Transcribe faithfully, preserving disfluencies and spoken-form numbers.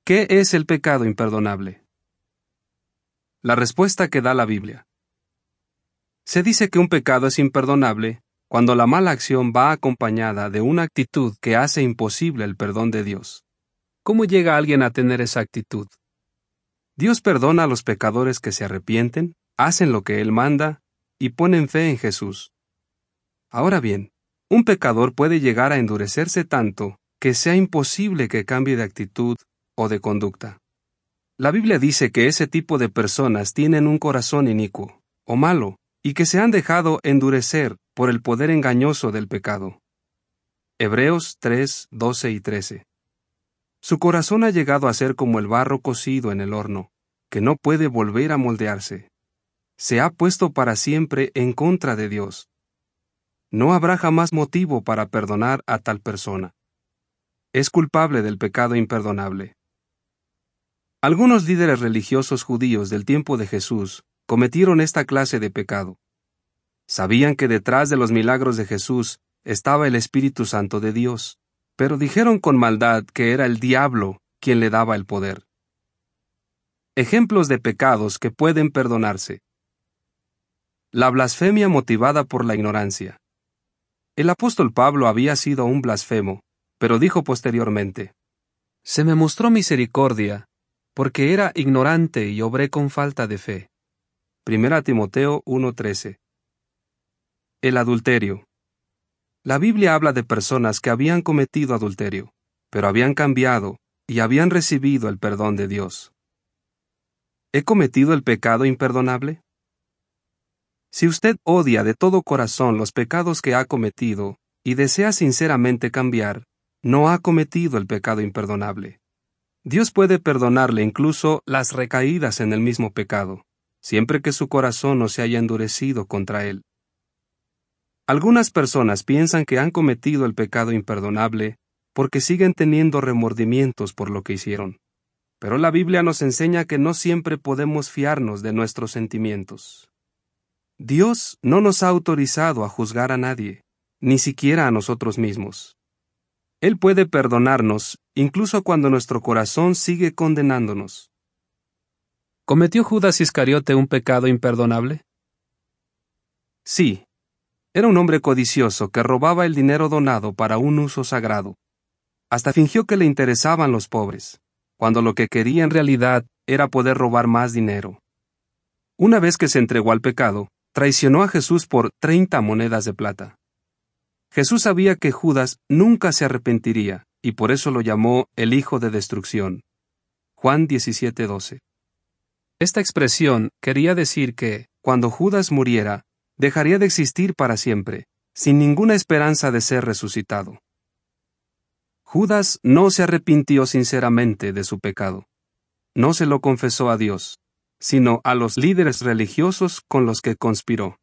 ¿Qué es el pecado imperdonable? La respuesta que da la Biblia. Se dice que un pecado es imperdonable cuando la mala acción va acompañada de una actitud que hace imposible el perdón de Dios. ¿Cómo llega alguien a tener esa actitud? Dios perdona a los pecadores que se arrepienten, hacen lo que Él manda y ponen fe en Jesús. Ahora bien, un pecador puede llegar a endurecerse tanto que sea imposible que cambie de actitud o de conducta. La Biblia dice que ese tipo de personas tienen un corazón inicuo o malo y que se han dejado endurecer por el poder engañoso del pecado. Hebreos tres, doce y trece. Su corazón ha llegado a ser como el barro cocido en el horno, que no puede volver a moldearse. Se ha puesto para siempre en contra de Dios. No habrá jamás motivo para perdonar a tal persona. Es culpable del pecado imperdonable. Algunos líderes religiosos judíos del tiempo de Jesús cometieron esta clase de pecado. Sabían que detrás de los milagros de Jesús estaba el Espíritu Santo de Dios, pero dijeron con maldad que era el diablo quien le daba el poder. Ejemplos de pecados que pueden perdonarse. La blasfemia motivada por la ignorancia. El apóstol Pablo había sido un blasfemo, pero dijo posteriormente: «Se me mostró misericordia, porque era ignorante y obré con falta de fe». Primera Timoteo uno trece. El adulterio. La Biblia habla de personas que habían cometido adulterio, pero habían cambiado y habían recibido el perdón de Dios. ¿He cometido el pecado imperdonable? Si usted odia de todo corazón los pecados que ha cometido y desea sinceramente cambiar, no ha cometido el pecado imperdonable. Dios puede perdonarle incluso las recaídas en el mismo pecado, siempre que su corazón no se haya endurecido contra él. Algunas personas piensan que han cometido el pecado imperdonable porque siguen teniendo remordimientos por lo que hicieron. Pero la Biblia nos enseña que no siempre podemos fiarnos de nuestros sentimientos. Dios no nos ha autorizado a juzgar a nadie, ni siquiera a nosotros mismos. Él puede perdonarnos incluso cuando nuestro corazón sigue condenándonos. ¿Cometió Judas Iscariote un pecado imperdonable? Sí. Era un hombre codicioso que robaba el dinero donado para un uso sagrado. Hasta fingió que le interesaban los pobres, cuando lo que quería en realidad era poder robar más dinero. Una vez que se entregó al pecado, traicionó a Jesús por treinta monedas de plata. Jesús sabía que Judas nunca se arrepentiría, y por eso lo llamó el hijo de destrucción. Juan diecisiete doce. Esta expresión quería decir que, cuando Judas muriera, dejaría de existir para siempre, sin ninguna esperanza de ser resucitado. Judas no se arrepintió sinceramente de su pecado. No se lo confesó a Dios, sino a los líderes religiosos con los que conspiró.